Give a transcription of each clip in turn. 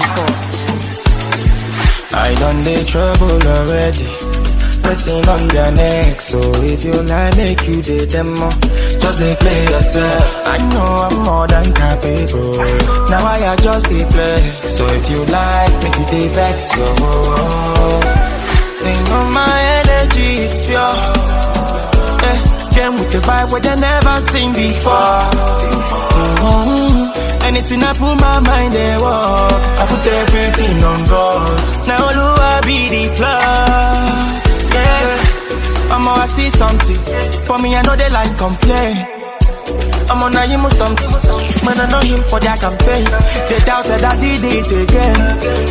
I done the trouble already, pressing on their neck. So if you like, make you the demo. Just they play yourself. I know I'm more than capable. Now I adjust the play. So if you like, make you the vex. Yo, think of my energy is pure. Came with the vibe where they never seen before. Anything I put my mind there, I put everything on God. Now Lua be the plug. I see something. For me, I know they like complain. I'm on a him or something. When I know him for their campaign, they doubt that I did it again.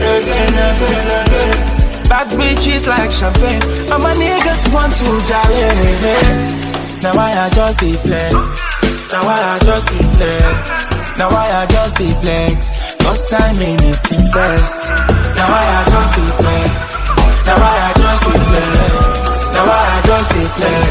Bad bitches like champagne. And my niggas want to jolly. Now I adjust the flex. Now I adjust the flex. Now I adjust the flex. Cause timing is the best. Now I adjust the flex. Now I adjust the flex. Now I adjust the flex.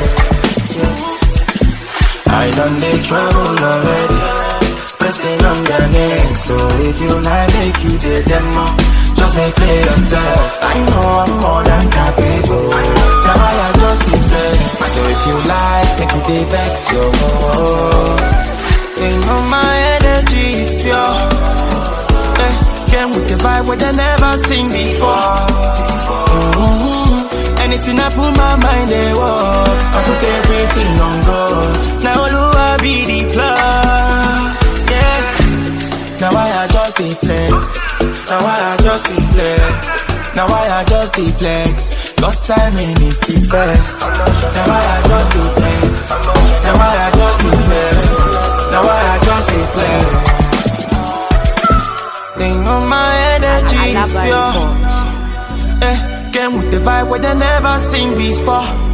I done the trouble already, pressing on their neck. So if you like, make you the demo. Just make play yourself. I know I'm more than capable. Now I adjust the flex. So if you like, make you the vex. Yo, think of my energy is pure. Came with the vibe where they never seen before. Anything I put my mind there, I put everything on God. Now Lua be the plug. Yeah. Now I adjust the flex. Now I adjust the flex. Now I adjust the flex. Cause timing is the best. Now I adjust the flex. Now I adjust the flex. Now I adjust the flex. Think of my energy is pure. Came with the vibe where they never seen before.